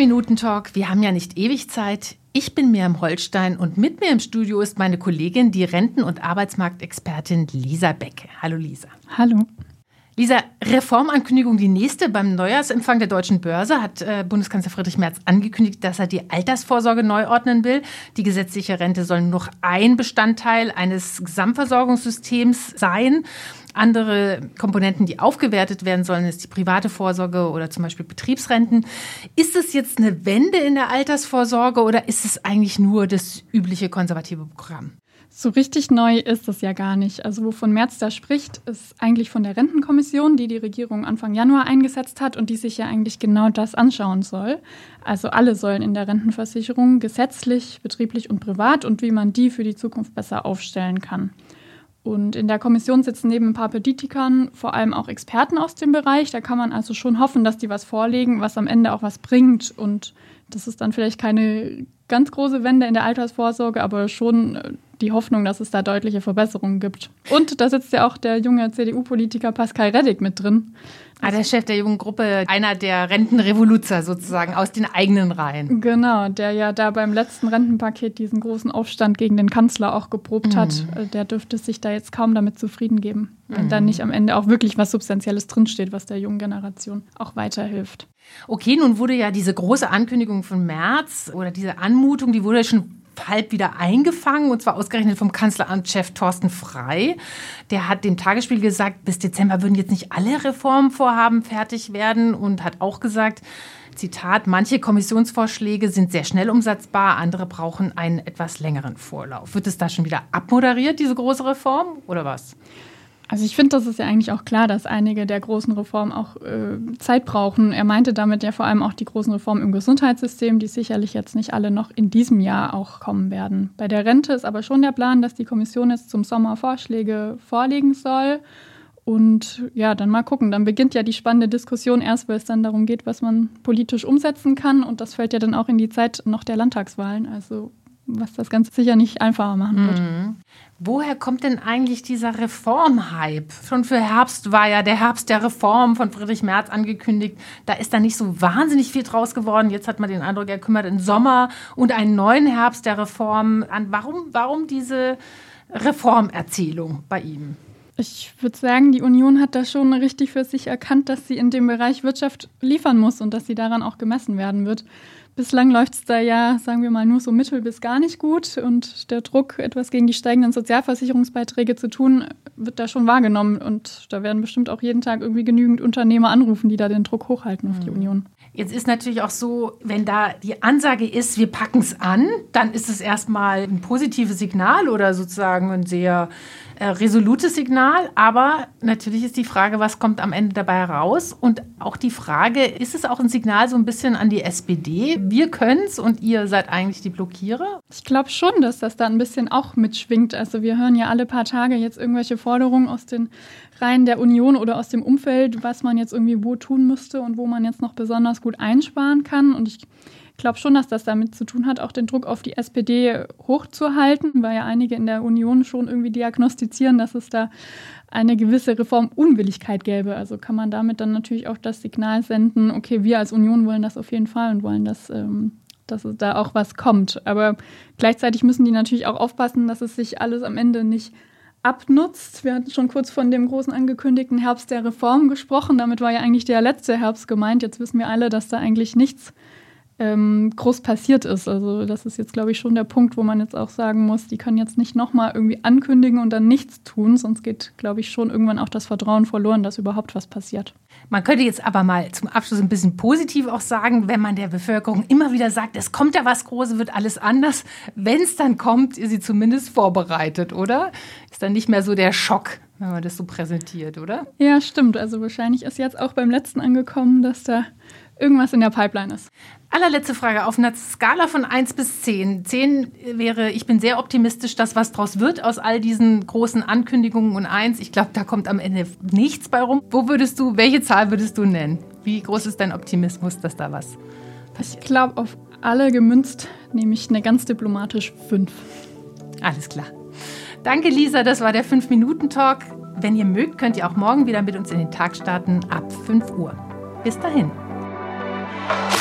5-Minuten-Talk. Wir haben ja nicht ewig Zeit. Ich bin Miriam Holstein und mit mir im Studio ist meine Kollegin, die Renten- und Arbeitsmarktexpertin Lisa Becke. Hallo Lisa. Hallo. Lisa, Reformankündigung, die nächste. Beim Neujahrsempfang der Deutschen Börse hat Bundeskanzler Friedrich Merz angekündigt, dass er die Altersvorsorge neu ordnen will. Die gesetzliche Rente soll nur noch ein Bestandteil eines Gesamtversorgungssystems sein. Andere Komponenten, die aufgewertet werden sollen, ist die private Vorsorge oder zum Beispiel Betriebsrenten. Ist es jetzt eine Wende in der Altersvorsorge oder ist es eigentlich nur das übliche konservative Programm? So richtig neu ist es ja gar nicht. Also wovon Merz da spricht, ist eigentlich von der Rentenkommission, die die Regierung Anfang Januar eingesetzt hat und die sich ja eigentlich genau das anschauen soll. Also alle sollen in der Rentenversicherung gesetzlich, betrieblich und privat und wie man die für die Zukunft besser aufstellen kann. Und in der Kommission sitzen neben ein paar Politikern vor allem auch Experten aus dem Bereich. Da kann man also schon hoffen, dass die was vorlegen, was am Ende auch was bringt. Und das ist dann vielleicht keine ganz große Wende in der Altersvorsorge, aber schon die Hoffnung, dass es da deutliche Verbesserungen gibt. Und da sitzt ja auch der junge CDU-Politiker Pascal Reddig mit drin. Der Chef der jungen Gruppe, einer der Rentenrevoluzer sozusagen aus den eigenen Reihen. Genau, der ja da beim letzten Rentenpaket diesen großen Aufstand gegen den Kanzler auch geprobt hat. Der dürfte sich da jetzt kaum damit zufrieden geben, wenn da nicht am Ende auch wirklich was Substanzielles drinsteht, was der jungen Generation auch weiterhilft. Okay, nun wurde ja diese große Ankündigung von Merz oder diese Anmutung, die wurde schon halb wieder eingefangen, und zwar ausgerechnet vom Kanzleramtschef Thorsten Frey. Der hat dem Tagesspiegel gesagt, bis Dezember würden jetzt nicht alle Reformvorhaben fertig werden und hat auch gesagt, Zitat, manche Kommissionsvorschläge sind sehr schnell umsetzbar, andere brauchen einen etwas längeren Vorlauf. Wird es da schon wieder abmoderiert, diese große Reform, oder was? Also ich finde, das ist ja eigentlich auch klar, dass einige der großen Reformen auch Zeit brauchen. Er meinte damit ja vor allem auch die großen Reformen im Gesundheitssystem, die sicherlich jetzt nicht alle noch in diesem Jahr auch kommen werden. Bei der Rente ist aber schon der Plan, dass die Kommission jetzt zum Sommer Vorschläge vorlegen soll. Und ja, dann mal gucken. Dann beginnt ja die spannende Diskussion erst, weil es dann darum geht, was man politisch umsetzen kann. Und das fällt ja dann auch in die Zeit noch der Landtagswahlen. Also was das Ganze sicher nicht einfacher machen wird. Woher kommt denn eigentlich dieser Reformhype? Schon für Herbst war ja der Herbst der Reform von Friedrich Merz angekündigt. Da ist dann nicht so wahnsinnig viel draus geworden. Jetzt hat man den Eindruck, er kümmert den Sommer und einen neuen Herbst der Reform an. Warum diese Reformerzählung bei ihm? Ich würde sagen, die Union hat da schon richtig für sich erkannt, dass sie in dem Bereich Wirtschaft liefern muss und dass sie daran auch gemessen werden wird. Bislang läuft es da ja, sagen wir mal, nur so mittel bis gar nicht gut. Und der Druck, etwas gegen die steigenden Sozialversicherungsbeiträge zu tun, wird da schon wahrgenommen. Und da werden bestimmt auch jeden Tag irgendwie genügend Unternehmer anrufen, die da den Druck hochhalten auf die Union. Jetzt ist natürlich auch so, wenn da die Ansage ist, wir packen es an, dann ist es erstmal ein positives Signal oder sozusagen ein sehr resolutes Signal. Aber natürlich ist die Frage, was kommt am Ende dabei heraus? Und auch die Frage, ist es auch ein Signal so ein bisschen an die SPD? Wir können es und ihr seid eigentlich die Blockierer? Ich glaube schon, dass das da ein bisschen auch mitschwingt. Also wir hören ja alle paar Tage jetzt irgendwelche Forderungen aus den Reihen der Union oder aus dem Umfeld, was man jetzt irgendwie wo tun müsste und wo man jetzt noch besonders gut einsparen kann. Und ich glaube schon, dass das damit zu tun hat, auch den Druck auf die SPD hochzuhalten, weil ja einige in der Union schon irgendwie diagnostizieren, dass es da eine gewisse Reformunwilligkeit gäbe. Also kann man damit dann natürlich auch das Signal senden, okay, wir als Union wollen das auf jeden Fall und wollen, dass da auch was kommt. Aber gleichzeitig müssen die natürlich auch aufpassen, dass es sich alles am Ende nicht abnutzt. Wir hatten schon kurz von dem großen angekündigten Herbst der Reform gesprochen. Damit war ja eigentlich der letzte Herbst gemeint. Jetzt wissen wir alle, dass da eigentlich nichts groß passiert ist. Also das ist jetzt, glaube ich, schon der Punkt, wo man jetzt auch sagen muss, die können jetzt nicht nochmal irgendwie ankündigen und dann nichts tun, sonst geht, glaube ich, schon irgendwann auch das Vertrauen verloren, dass überhaupt was passiert. Man könnte jetzt aber mal zum Abschluss ein bisschen positiv auch sagen, wenn man der Bevölkerung immer wieder sagt, es kommt ja was Großes, wird alles anders. Wenn es dann kommt, ist sie zumindest vorbereitet, oder? Ist dann nicht mehr so der Schock, wenn man das so präsentiert, oder? Ja, stimmt. Also wahrscheinlich ist jetzt auch beim letzten angekommen, dass da irgendwas in der Pipeline ist. Allerletzte Frage. Auf einer Skala von 1 bis 10. 10 wäre, ich bin sehr optimistisch, dass was draus wird aus all diesen großen Ankündigungen. Und 1, ich glaube, da kommt am Ende nichts bei rum. Welche Zahl würdest du nennen? Wie groß ist dein Optimismus, dass da was passiert? Ich glaube, auf alle gemünzt nehme ich eine ganz diplomatisch 5. Alles klar. Danke, Lisa. Das war der 5-Minuten-Talk. Wenn ihr mögt, könnt ihr auch morgen wieder mit uns in den Tag starten ab 5 Uhr. Bis dahin.